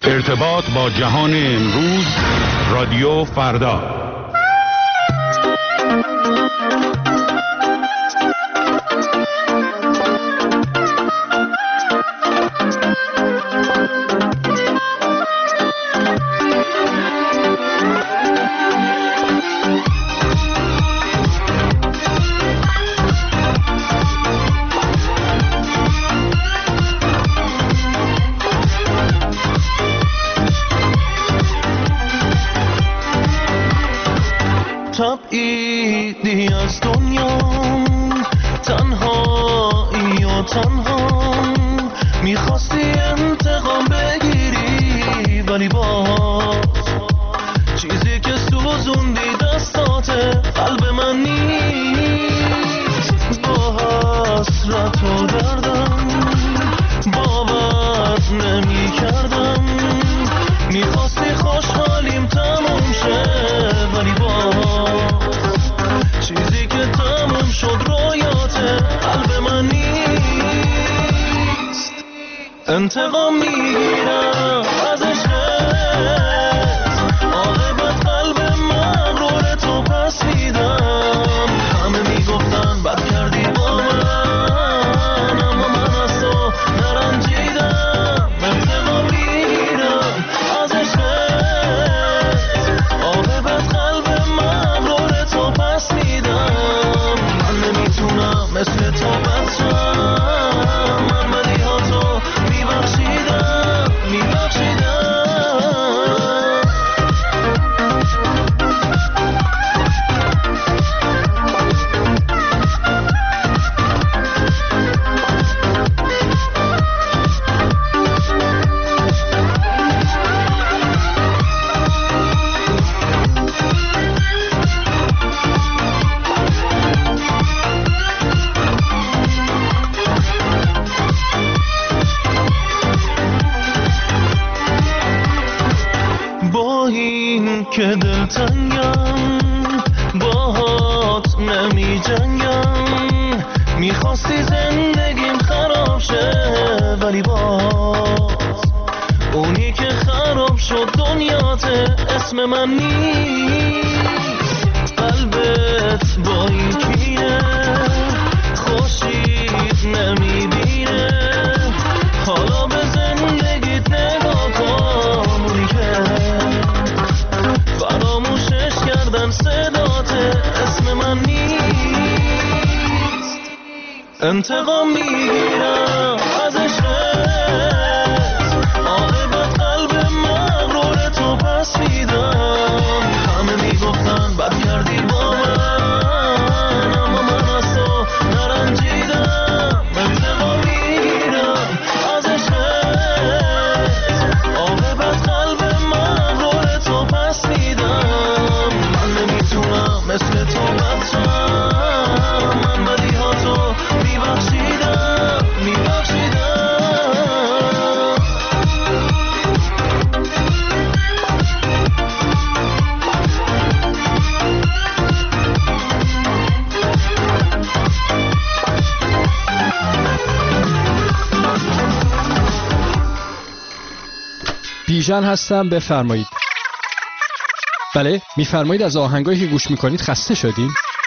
ارتباط با جهان امروز، رادیو فردا. تبعیدی از دنیا تنهایی و تنها میخواستی انتقام بگیری، ولی باز چیزی که سوزوندی دستات قلب من نیست. با حسرت و دردم باور نمی کردم، میخواستی خوشحالیم تموم شه، ولی چیزی که تموم شد رویات قلب من نیست. انتقام میگیرم از عشقت، عاقبت قلب مغرور تو پس میدم. همه میگفتن بد کردی با من، اما من از تو نرنجیدم. انتقام میگیرم از عشقت، عاقبت قلب مغرور تو پس میدم. من نمیتونم مثل تو بچم، من بدیها تو میبخشیدم. با این که دلتنگم باهات نمی جنگم، میخواستی زندگیم خراب شه، ولی باز اونی که خراب شد دنیات اسم من نیست. قلبت با این کینه خوشید نمیبینه، حالا به زندگیت نگاه کن. اونی که فراموشش کردن صدات اسم من نیست. انتقام میگیرم از عشقت، عاقبت قلب مغرور تو پس میدم. همه میگفتن بد کردی با من، اما من از تو نرنجیدم. انتقام میگیرم از عشقت، عاقبت قلب مغرور تو پس میدم. من نمیتونم مثل تو بچم، من بدیها تو میبخشیدم. بیژن هستم، بفرمایید. بله، میفرمایید از آهنگایی که گوش میکنید خسته شدین؟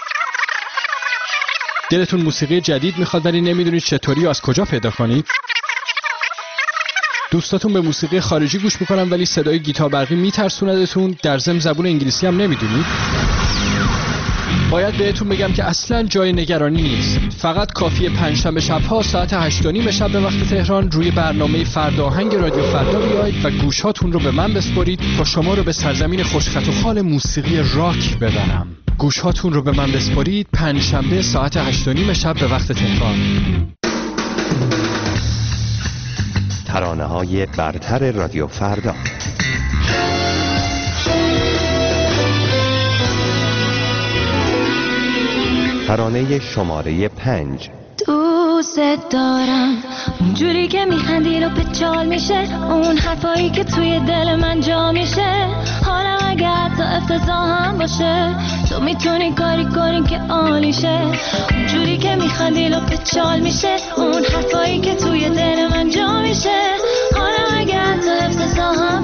دلتون موسیقی جدید میخواد ولی نمیدونید چطوری و از کجا پیدا کنید؟ دوستاتون به موسیقی خارجی گوش میکنن ولی صدای گیتار برقی میترسوندتون، در ضمن زبون انگلیسی هم نمیدونید؟ باید بهتون بگم که اصلا جای نگرانی نیست. فقط کافیه پنجشنبه شب‌ها ساعت 8:30 شب به وقت تهران روی برنامه فرداهنگ رادیو فردا بیاید و گوشاتون رو به من بسپرید تا شما رو به سرزمین خوشخط و خال موسیقی راک ببرم. گوشاتون رو به من بسپرید، پنجشنبه ساعت 8:30 شب به وقت تهران. ترانه‌های برتر رادیو فردا. ترانه شماره 5. دوست دارم اونجوری که میخندی رو پچال میشه، اون حرفایی که توی دل من جا میشه. حالا اگر تا افتضاح هم باشه تو میتونی کاری کنی که عالیشه. اونجوری که میخندی رو پچال میشه، اون حرفایی که توی دل من جا میشه. حالا اگر تا افتضاح هم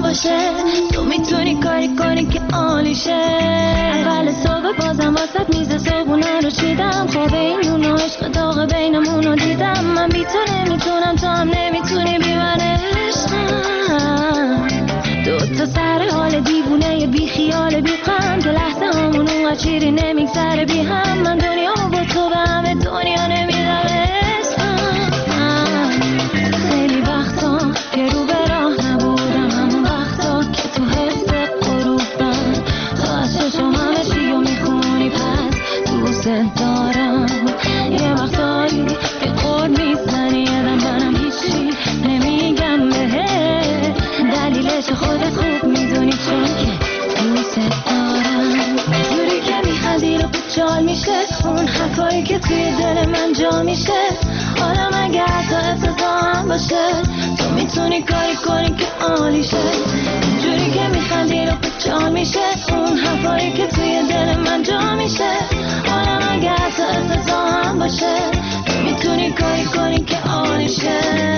میشه. اول صبح بازم واسط میز صبحونه رو چیدم، خواب این اون عشق داغ بینمون رو دیدم. من بی تو نمیتونم، تو هم نمیتونی بی من عشقم. دوتا سر حال دیوونه بی خیال بی غم، که لحظه همون اون چیری نمیگذره بی هم. من دنیا با تو به همه دنیا نمیدم عشقم. خیلی وقتا که رو به راه نبودم، همون وقتا که تو حس غروبم، تو از چشم همه چی رو میخونی پس دوست دارم. یه وقتایی که قول میزنی یادم منم هیچی نمیگم بهت، دلیلش خودت خوب میدونی چون که دوست دارم. جوری که میخندی رو پچال میشه اون حرفایی که توی دل من جا میشه. حالا مگه حتی افتضاحم باشه تو میتونی کاری کنی که عالی شه. جوری که میخندی رو پچال میشه اون حرفایی که توی دل من جا میشه. حالا مگه حتی افتضاحم باشه تو میتونی کاری کنی که عالی شه.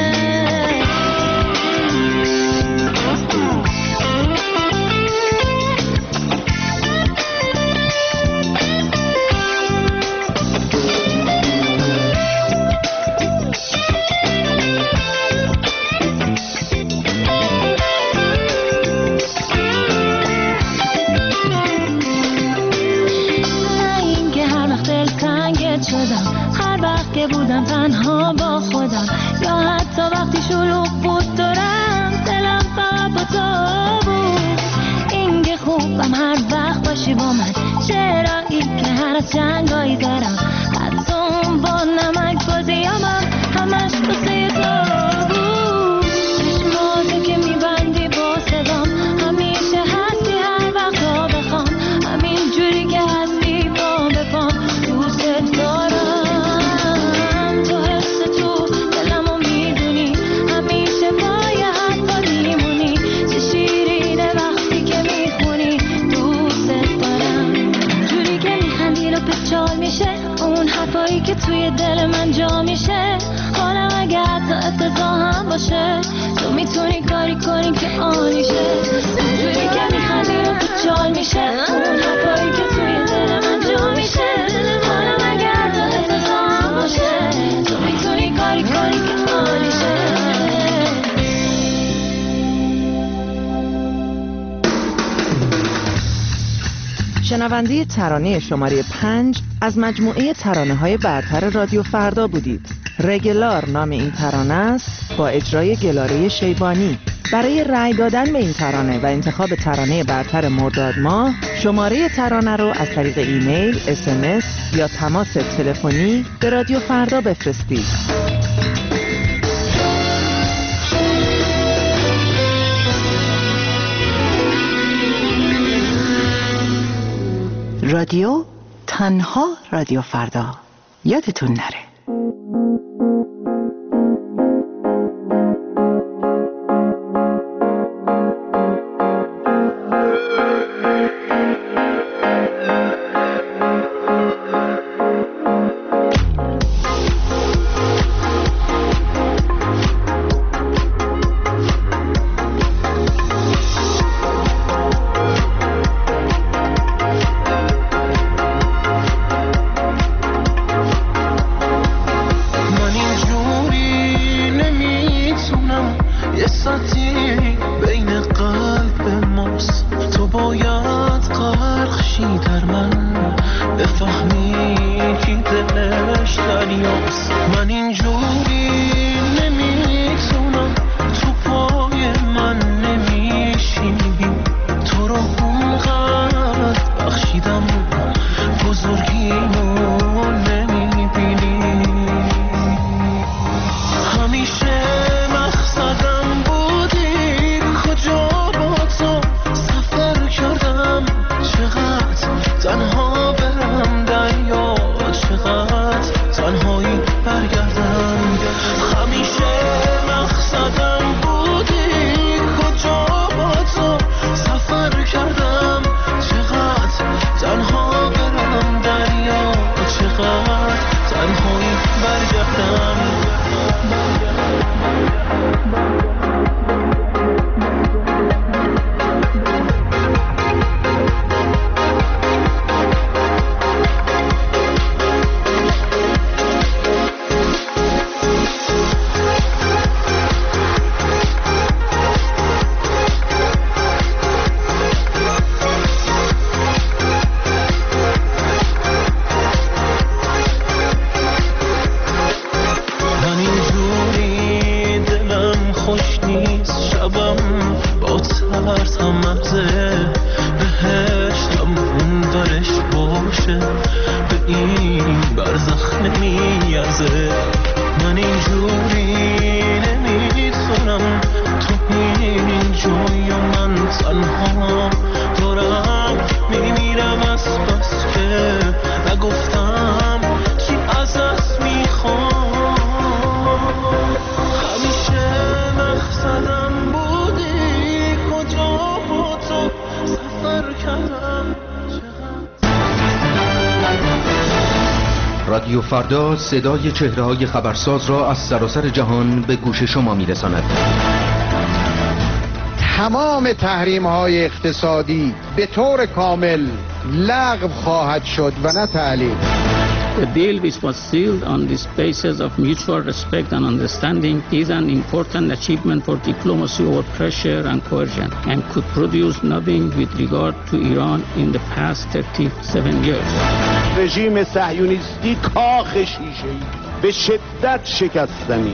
هر وقت که بودم تنها با خودم، یا حتی وقتی شلوغ بود دورم، دلم فقط با تو بود. این که خوبم هر وقت باشی با من، چرایی که هر از جنگایی دارم، حتی اون با نمک بازیامم همش بسه تو بود. چشماتو که میبندی با صدام، همیشه هستی هر وقت ها بخوام، همین جوری که هستی با بپام دوست دارم. که توی دل من جا میشه. حالا اگه حتی افتضاحم باشه تو میتونی کاری کنی که عالی شه. جوری که میخندی رو پچال میشه اون حرفایی که توی دل من جا میشه. حالا اگه حتی افتضاحم باشه تو میتونی کاری کنی که عالی شه. شنونده ترانه شماره 5 از مجموعه ترانه‌های برتر رادیو فردا بودید. رگلار نام این ترانه است با اجرای گلاره شیبانی. برای رأی دادن به این ترانه و انتخاب ترانه برتر مرداد ماه، شماره ترانه رو از طریق ایمیل، SMS یا تماس تلفنی به رادیو فردا بفرستید. رادیو تنها رادیو فردا، یادتون نره. ترسم مغزه بهشتم اون درش باشه به این برزخ نمیارزه من اینجوری نمیتونم تو این جای و من تنها دارم میمیرم از بس که نگفتم چی ازت میخوام همیشه مقصدم بودی کجا با تو سفر کردم رادیو فردا صدای چهره‌های خبرساز را از سراسر جهان به گوش شما می‌رساند. تمام تحریم‌های اقتصادی به طور کامل لغو خواهد شد و نه تعلیق. The deal which was sealed on the basis of mutual respect and understanding is an important achievement for diplomacy over pressure and coercion and could produce nothing with regard to Iran in the past 37 years. رژیم صهیونیستی کاخ شیشه‌ای به شدت شکستنی.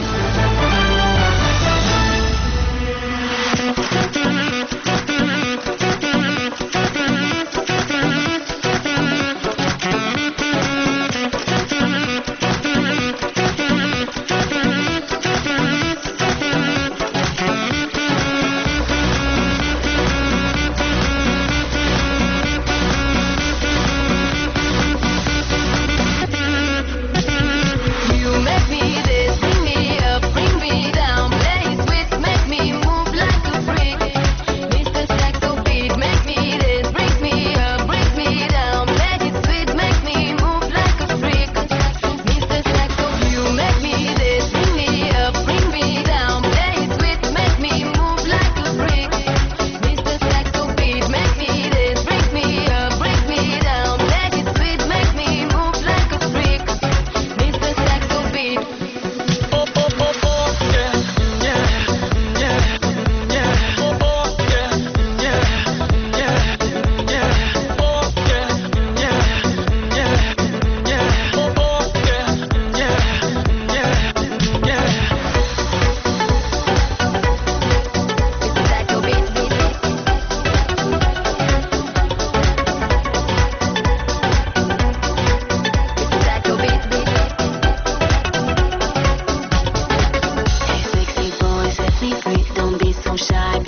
Don't be so shy.